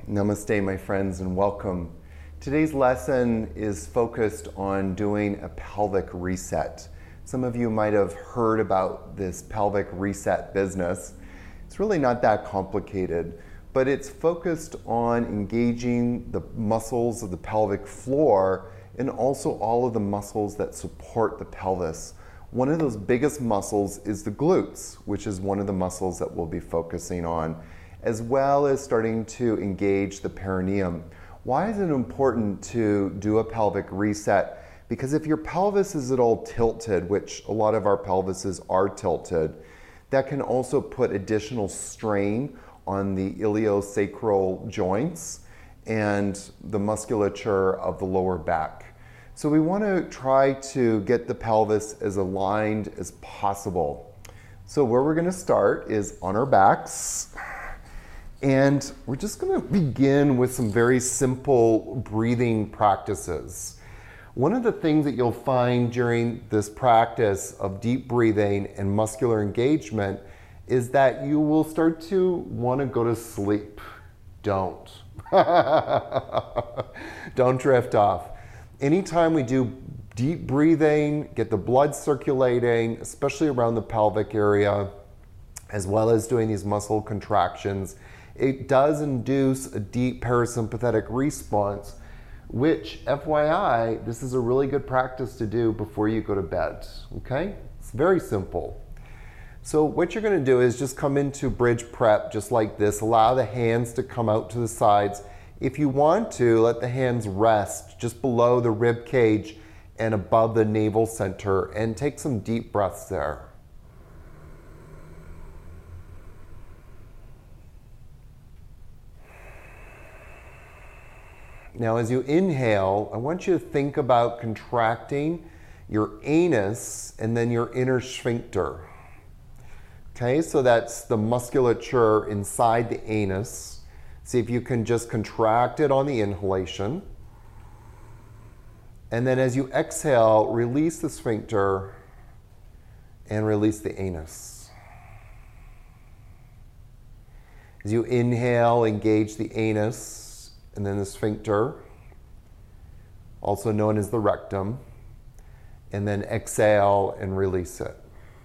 Namaste, my friends, and welcome. Today's lesson is focused on doing a pelvic reset. Some of you might have heard about this pelvic reset business. It's really not that complicated, but it's focused on engaging the muscles of the pelvic floor and also all of the muscles that support the pelvis. One of those biggest muscles is the glutes, which is one of the muscles that we'll be focusing on, as well as starting to engage the perineum. Why is it important to do a pelvic reset? Because if your pelvis is at all tilted, which a lot of our pelvises are tilted, that can also put additional strain on the iliosacral joints and the musculature of the lower back. So we want to try to get the pelvis as aligned as possible. So where we're going to start is on our backs. And we're just going to begin with some very simple breathing practices. One of the things that you'll find during this practice of deep breathing and muscular engagement is that you will start to want to go to sleep. Don't. Don't drift off. Anytime we do deep breathing, get the blood circulating, especially around the pelvic area, as well as doing these muscle contractions, it does induce a deep parasympathetic response, which, FYI, this is a really good practice to do before you go to bed, okay? It's very simple. So what you're gonna do is just come into bridge prep just like this. Allow the hands to come out to the sides. If you want to, let the hands rest just below the rib cage and above the navel center, and take some deep breaths there. Now, as you inhale, I want you to think about contracting your anus and then your inner sphincter. Okay, so that's the musculature inside the anus. See if you can just contract it on the inhalation. And then as you exhale, release the sphincter and release the anus. As you inhale, engage the anus and then the sphincter, also known as the rectum, and then exhale and release it.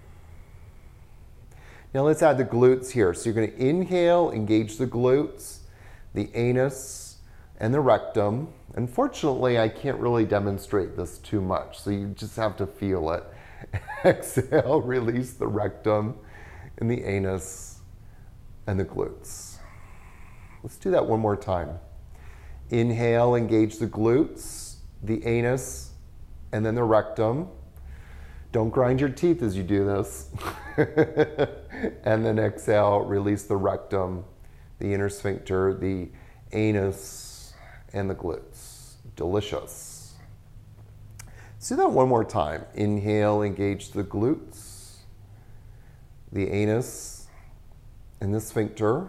Now let's add the glutes here. So you're going to inhale, engage the glutes, the anus, and the rectum. Unfortunately, I can't really demonstrate this too much, so you just have to feel it. Exhale, release the rectum and the anus and the glutes. Let's do that one more time. Inhale, engage the glutes, the anus, and then the rectum. Don't grind your teeth as you do this. And then exhale, release the rectum, the inner sphincter, the anus, and the glutes. Delicious. Let's do that one more time. Inhale, engage the glutes, the anus, and the sphincter.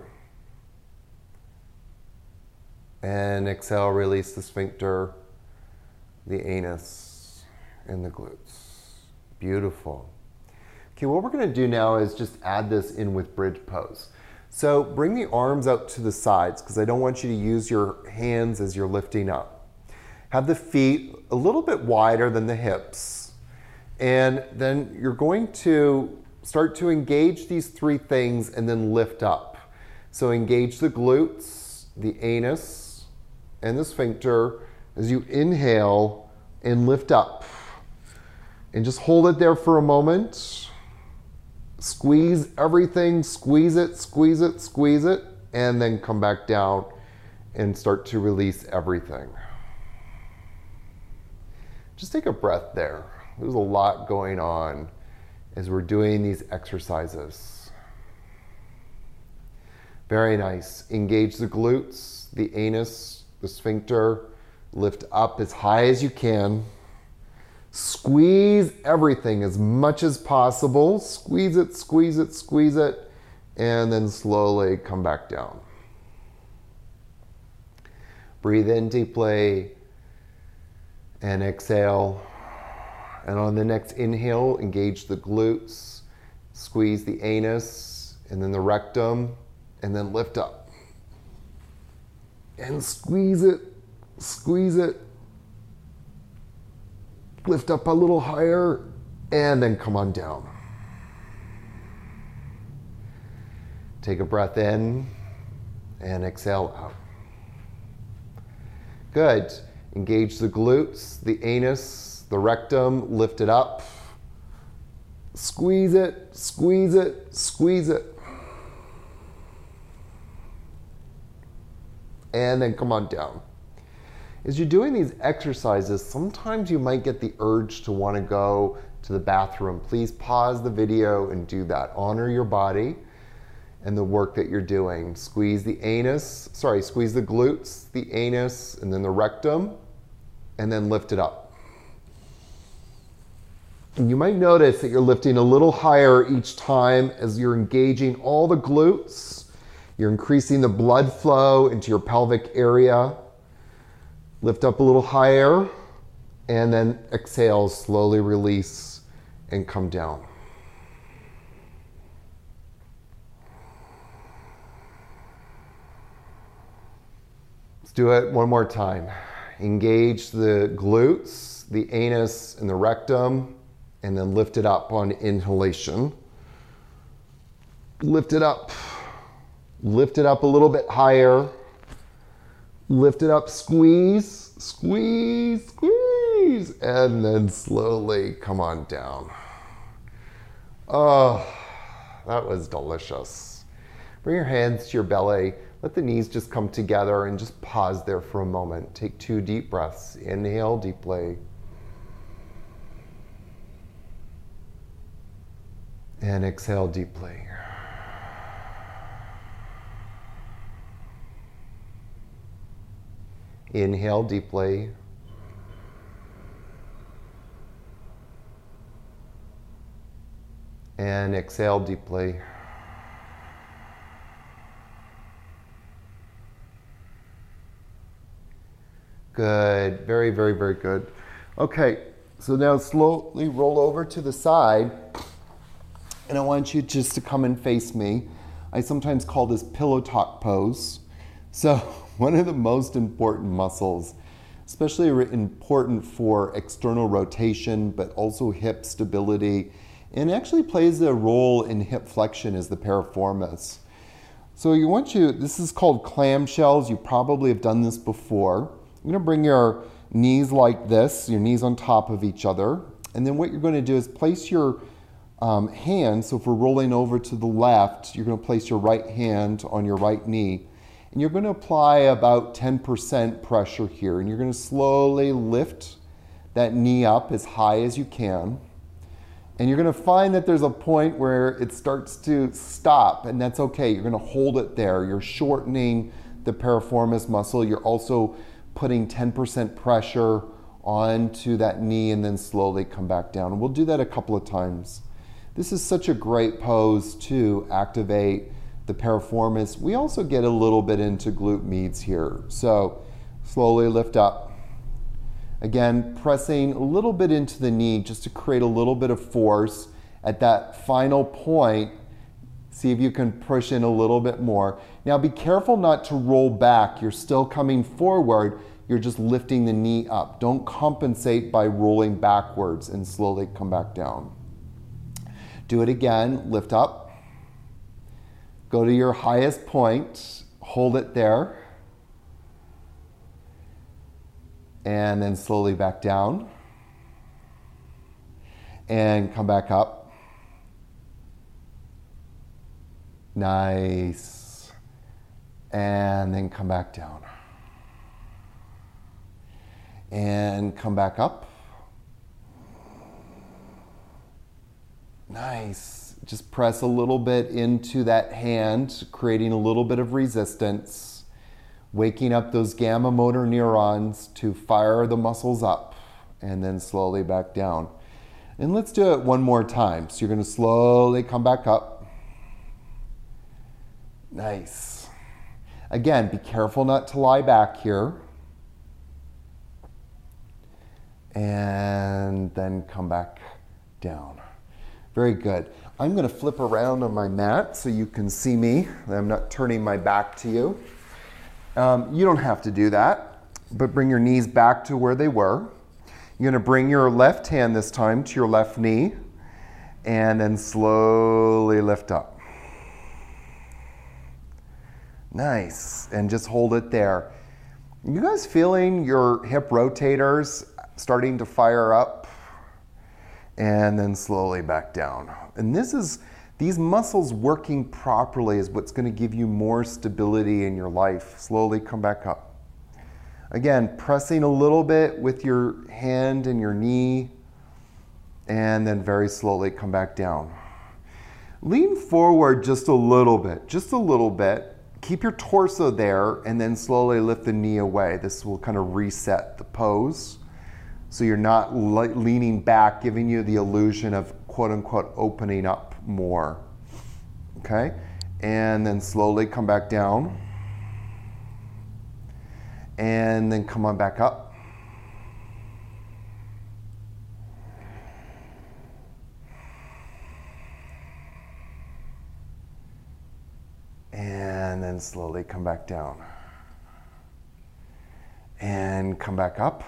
And exhale, release the sphincter, the anus, and the glutes. Beautiful. Okay, what we're going to do now is just add this in with bridge pose. So bring the arms out to the sides because I don't want you to use your hands as you're lifting up. Have the feet a little bit wider than the hips. And then you're going to start to engage these three things and then lift up. So engage the glutes, the anus, and the sphincter as you inhale and lift up. And just hold it there for a moment. Squeeze everything, squeeze it, squeeze it, squeeze it, and then come back down and start to release everything. Just take a breath there. There's a lot going on as we're doing these exercises. Very nice. Engage the glutes, the anus, the sphincter, lift up as high as you can. Squeeze everything as much as possible. Squeeze it, squeeze it, squeeze it, and then slowly come back down. Breathe in deeply and exhale. And on the next inhale, engage the glutes, squeeze the anus, and then the rectum, and then lift up. And squeeze it, squeeze it. Lift up a little higher, and then come on down. Take a breath in, and exhale out. Good. Engage the glutes, the anus, the rectum, lift it up. Squeeze it, squeeze it, squeeze it. And then come on down. As you're doing these exercises, sometimes you might get the urge to want to go to the bathroom. Please pause the video and do that. Honor your body and the work that you're doing. Squeeze the glutes, the anus, and then the rectum, and then lift it up. And you might notice that you're lifting a little higher each time as you're engaging all the glutes. You're increasing the blood flow into your pelvic area. Lift up a little higher, and then exhale, slowly release, and come down. Let's do it one more time. Engage the glutes, the anus, and the rectum, and then lift it up on inhalation. Lift it up. Lift it up a little bit higher. Lift it up, squeeze, squeeze, squeeze, and then slowly come on down. Oh, that was delicious. Bring your hands to your belly. Let the knees just come together and just pause there for a moment. Take 2 deep breaths. Inhale deeply. And exhale deeply. Inhale deeply. And exhale deeply. Good. Very, very, very good. Okay, so now slowly roll over to the side. And I want you just to come and face me. I sometimes call this pillow talk pose. So one of the most important muscles, especially important for external rotation, but also hip stability, and actually plays a role in hip flexion, is the piriformis. So this is called clamshells. You probably have done this before. You're gonna bring your knees like this, your knees on top of each other. And then what you're gonna do is place your hands, so if we're rolling over to the left, you're gonna place your right hand on your right knee. And you're going to apply about 10% pressure here. And you're going to slowly lift that knee up as high as you can. And you're going to find that there's a point where it starts to stop, and that's okay. You're going to hold it there. You're shortening the piriformis muscle. You're also putting 10% pressure onto that knee and then slowly come back down. And we'll do that a couple of times. This is such a great pose to activate the piriformis. We also get a little bit into glute medius here. So slowly lift up. Again, pressing a little bit into the knee just to create a little bit of force. At that final point, see if you can push in a little bit more. Now be careful not to roll back. You're still coming forward. You're just lifting the knee up. Don't compensate by rolling backwards, and slowly come back down. Do it again. Lift up. Go to your highest point, hold it there, and then slowly back down, and come back up. Nice. And then come back down. And come back up. Nice. Just press a little bit into that hand, creating a little bit of resistance, waking up those gamma motor neurons to fire the muscles up, and then slowly back down. And let's do it one more time. So you're going to slowly come back up. Nice. Again, be careful not to lie back here. And then come back down. Very good. I'm going to flip around on my mat so you can see me. I'm not turning my back to you. You don't have to do that, but bring your knees back to where they were. You're going to bring your left hand this time to your left knee, and then slowly lift up. Nice, and just hold it there. You guys feeling your hip rotators starting to fire up? And then slowly back down. And these muscles working properly is what's going to give you more stability in your life. Slowly come back up. Again, pressing a little bit with your hand and your knee, and then very slowly come back down. Lean forward just a little bit, Keep your torso there, and then slowly lift the knee away. This will kind of reset the pose. So you're not leaning back, giving you the illusion of quote unquote opening up more. Okay? And then slowly come back down. And then come on back up. And then slowly come back down. And come back up.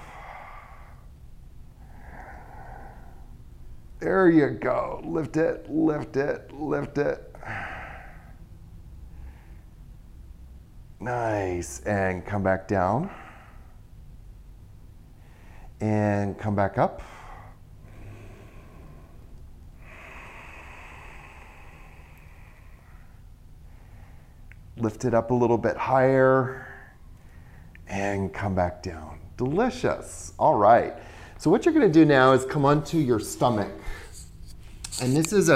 There you go. Lift it, lift it, lift it. Nice. And come back down. And come back up. Lift it up a little bit higher. And come back down. Delicious. All right. So what you're going to do now is come onto your stomach. And this is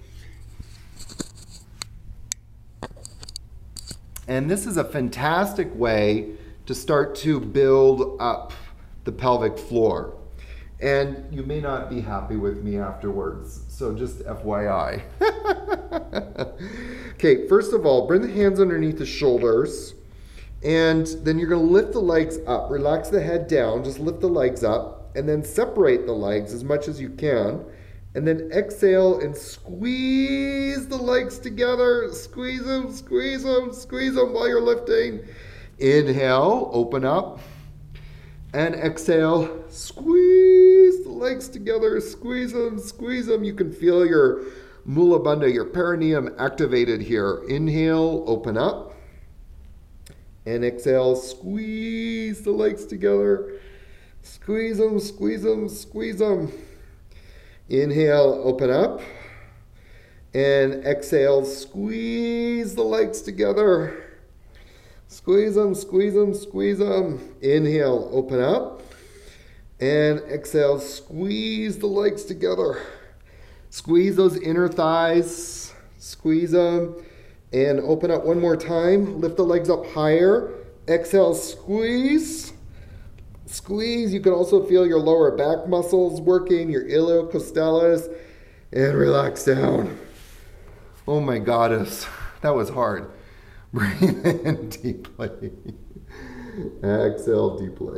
a fantastic way to start to build up the pelvic floor. And you may not be happy with me afterwards, so just FYI. Okay, first of all, bring the hands underneath the shoulders, and then you're going to lift the legs up. Relax the head down, just lift the legs up, and then separate the legs as much as you can. And then exhale and squeeze the legs together. Squeeze them, squeeze them, squeeze them while you're lifting. Inhale, open up. And exhale, squeeze the legs together. Squeeze them, squeeze them. You can feel your mula bandha, your perineum activated here. Inhale, open up. And exhale, squeeze the legs together. Squeeze them, squeeze them, squeeze them. Inhale, open up, and exhale, squeeze the legs together. Squeeze them, squeeze them, squeeze them. Inhale, open up, and exhale, squeeze the legs together. Squeeze those inner thighs, squeeze them, and open up one more time. Lift the legs up higher. Exhale, squeeze. Squeeze. You can also feel your lower back muscles working, your iliocostalis, and relax down. Oh my goddess, that was hard. Breathe in deeply. Exhale deeply.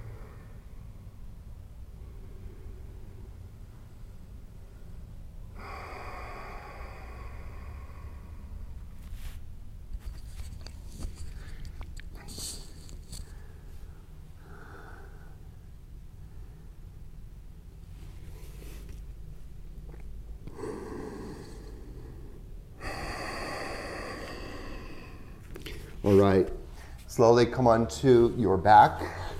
All right, slowly come onto your back.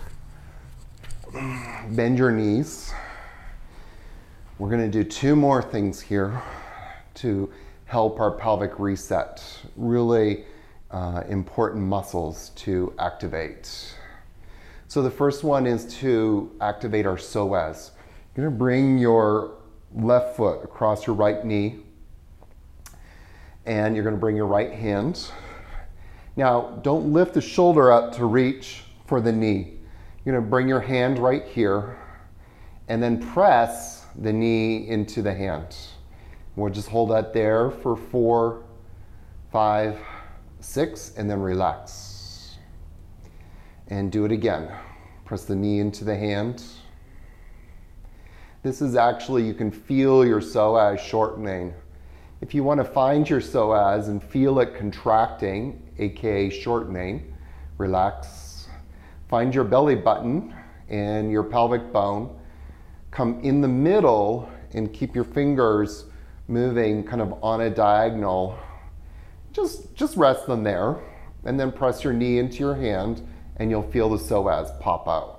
Bend your knees. We're going to do two more things here to help our pelvic reset. Really important muscles to activate. So the first one is to activate our psoas. You're going to bring your left foot across your right knee, and you're going to bring your right hand. Now, don't lift the shoulder up to reach for the knee. You're going to bring your hand right here and then press the knee into the hand. We'll just hold that there for 4, 5, 6, and then relax. And do it again. Press the knee into the hand. This is actually, you can feel your psoas shortening. If you want to find your psoas and feel it contracting, aka shortening, relax. Find your belly button and your pelvic bone. Come in the middle and keep your fingers moving kind of on a diagonal. Just rest them there, and then press your knee into your hand and you'll feel the psoas pop out.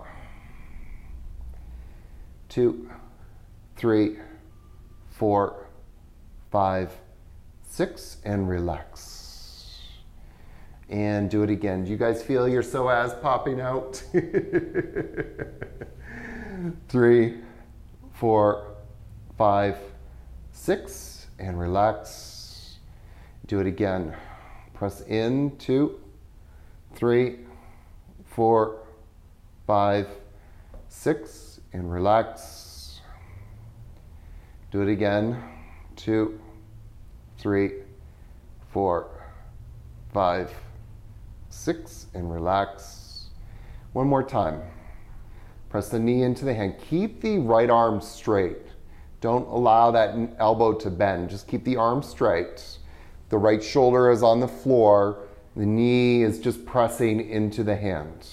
2, 3, 4, 5, 6, and relax. And do it again. Do you guys feel your psoas popping out? 3, 4, 5, 6, and relax. Do it again. Press in, 2, 3, 4, 5, 6, and relax. Do it again. 2, 3, 4, 5, 6, and relax. One more time. Press the knee into the hand. Keep the right arm straight. Don't allow that elbow to bend. Just keep the arm straight. The right shoulder is on the floor. The knee is just pressing into the hand.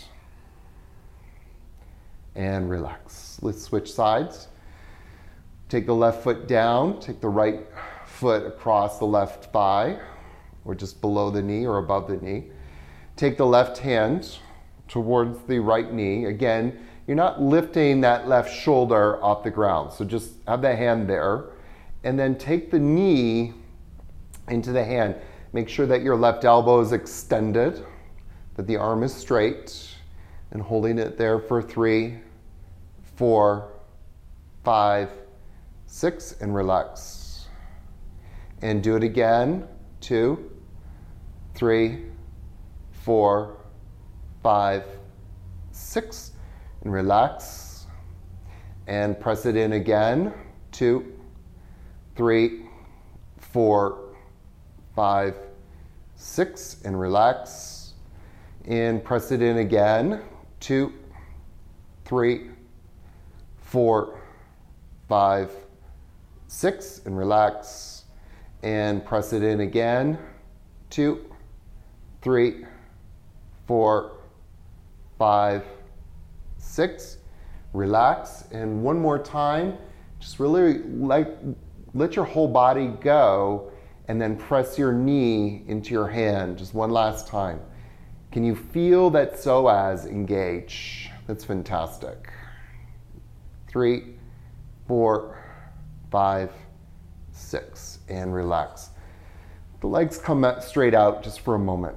And relax. Let's switch sides. Take the left foot down. Take the right foot across the left thigh, or just below the knee or above the knee. Take the left hand towards the right knee. Again, you're not lifting that left shoulder off the ground, so just have the hand there. And then take the knee into the hand. Make sure that your left elbow is extended, that the arm is straight, and holding it there for 3, 4, 5, 6, and relax. And do it again. 2, 3, 4, 5, 6, and relax. And press it in again. 2, 3, 4, 5, 6, and relax. And press it in again. 2, 3, 4, 5, 6, and relax. And press it in again. 2, 3, 4, 5, 6. Relax. And one more time, just really let your whole body go, and then press your knee into your hand. Just one last time. Can you feel that psoas engage? That's fantastic. 3, 4, 5, 6, and relax. The legs come straight out just for a moment.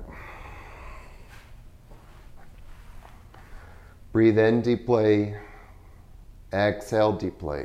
Breathe in deeply. Exhale deeply.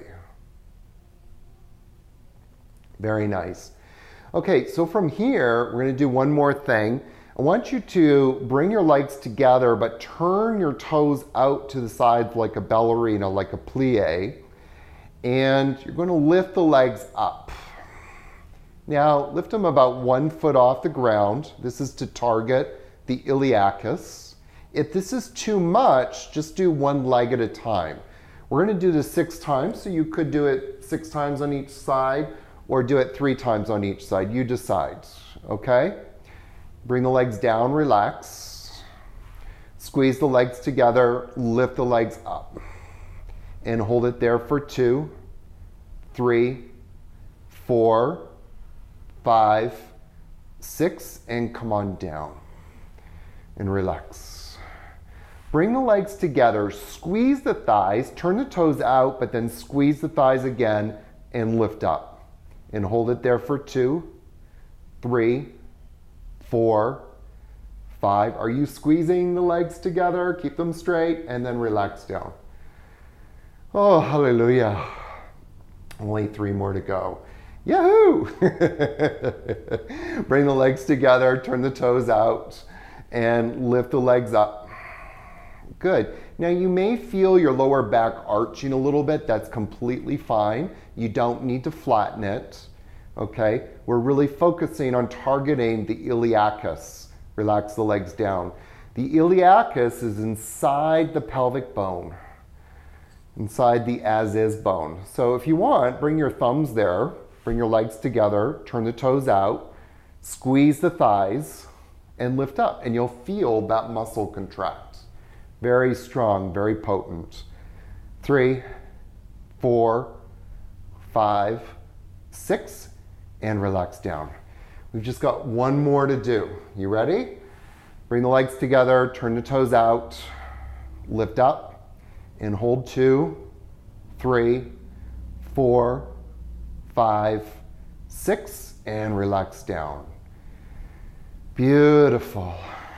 Very nice. Okay, so from here, we're going to do one more thing. I want you to bring your legs together, but turn your toes out to the sides like a ballerina, like a plie. And you're going to lift the legs up. Now, lift them about 1 foot off the ground. This is to target the iliacus. If this is too much, just do one leg at a time. We're going to do this 6 times, so you could do it 6 times on each side, or do it 3 times on each side. You decide, okay? Bring the legs down, relax. Squeeze the legs together, lift the legs up. And hold it there for 2, 3, 4, 5, 6, and come on down. And relax. Bring the legs together, squeeze the thighs, turn the toes out, but then squeeze the thighs again and lift up. And hold it there for 2, 3, 4, 5. Are you squeezing the legs together? Keep them straight and then relax down. Oh, hallelujah. Only 3 more to go. Yahoo! Bring the legs together, turn the toes out, and lift the legs up. Good. Now you may feel your lower back arching a little bit. That's completely fine. You don't need to flatten it. Okay? We're really focusing on targeting the iliacus. Relax the legs down. The iliacus is inside the pelvic bone, inside the as-is bone. So if you want, bring your thumbs there, bring your legs together, turn the toes out, squeeze the thighs, and lift up, and you'll feel that muscle contract. Very strong, very potent. 3, 4, 5, 6, and relax down. We've just got one more to do. You ready? Bring the legs together, turn the toes out, lift up, and hold 2, 3, 4, 5, 6, and relax down. Beautiful.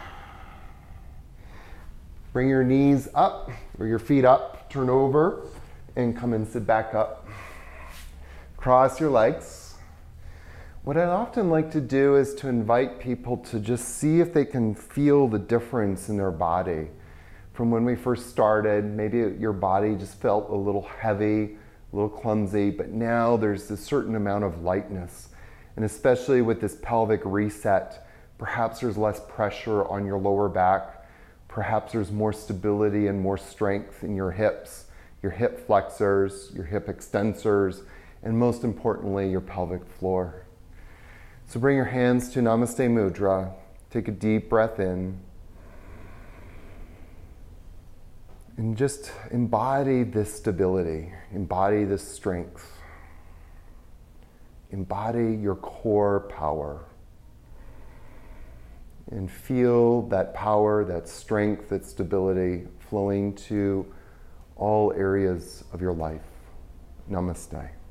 Bring your knees up, or your feet up, turn over, and come and sit back up. Cross your legs. What I often like to do is to invite people to just see if they can feel the difference in their body. From when we first started, maybe your body just felt a little heavy, a little clumsy, but now there's a certain amount of lightness. And especially with this pelvic reset, perhaps there's less pressure on your lower back. Perhaps there's more stability and more strength in your hips, your hip flexors, your hip extensors, and most importantly, your pelvic floor. So bring your hands to Namaste Mudra. Take a deep breath in. And just embody this stability, embody this strength. Embody your core power. And feel that power, that strength, that stability flowing to all areas of your life. Namaste.